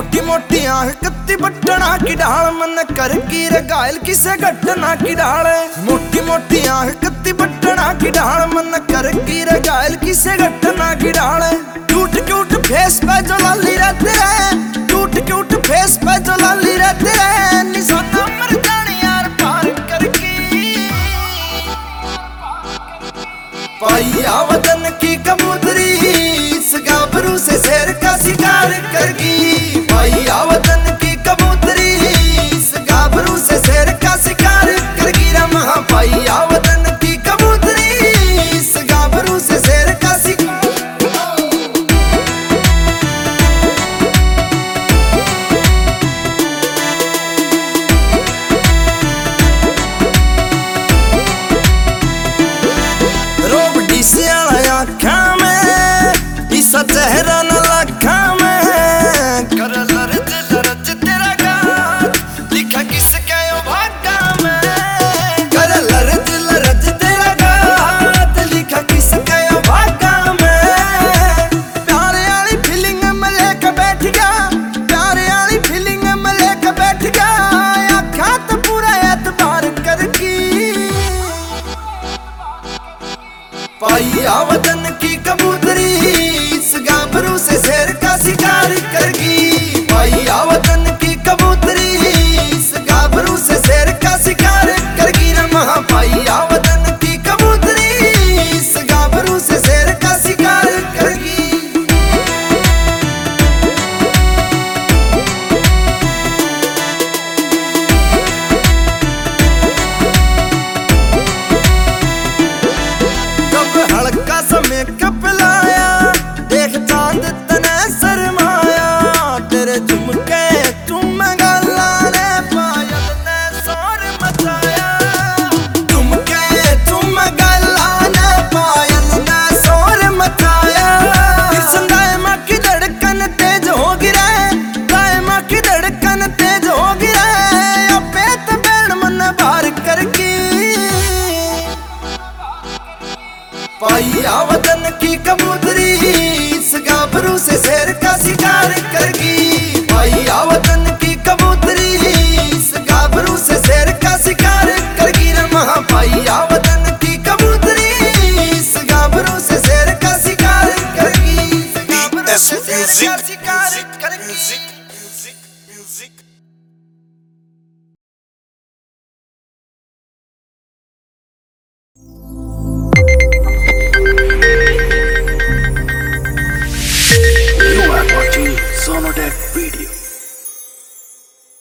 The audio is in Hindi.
मोटी मोटी आंख कत्ती बटना की ढाल, मन कर की रे घायल किसे घटना की ढाल। मोटी मोटी आंख कत्ती बटना की ढाल, मन कर की रे घायल किसे घटना की ढाल। क्यूट क्यूट फेस पे जो लाली रहते है, क्यूट क्यूट फेस पे जो लाली रहते है, निशाना मर जाने यार पार करके। पाइया वतन की कबूतरी इस गाभरू से शेर का शिकार करगी। पाइया वतन की कबूतरी इस गाभरू से शेर का शिकार करगी। रमा पाइया वतन की कबूतरी इस गाभरू से शेर का शिकार। रोब डिसियाला आँखा में इसा चेहरा न लखा में, कर लरज लरज तेरा गात लिखा किसके ओ भागा में। कर लरज लरज तेरा गात लिखा किसके ओ भागा में। प्यारे वाली फीलिंग में लेके बैठ गया, प्यारे वाली फीलिंग में लेके बैठ गया, आँखा तो पूरा एतबार करकी। पाइया वतन की कबूतरी इस गाभरू से शेर का शिकार करगी। पाइया वतन की कबूतरी इस गाभरू से शेर का शिकार करगी। रमा पाइया वतन की कबूतरी इस गाभरू से शेर का शिकार करगी। हल्का सा मेकअप लाया, देख चांद तने शर्माया, तेरे झुमके तुम गला ने पायल ने शोर मचाया। झुमके तुम गला ने पायल ने शोर मचाया। दायमा की धड़कन तेज हो गिरा, दायमा की धड़कन तेज हो गिरा, पेट बैठ मन बार करके। पाइया वतन की कबूतरी इस गाभरू से शेर का शिकार करगी। पाइया वतन की कबूतरी इस गाभरू से शेर का शिकार करगी। रमा पाइया वतन की कबूतरी इस गाभरू से शेर का शिकार करगी। गाभरू से शेर का शिकार करगी। You are watching Sonodec video.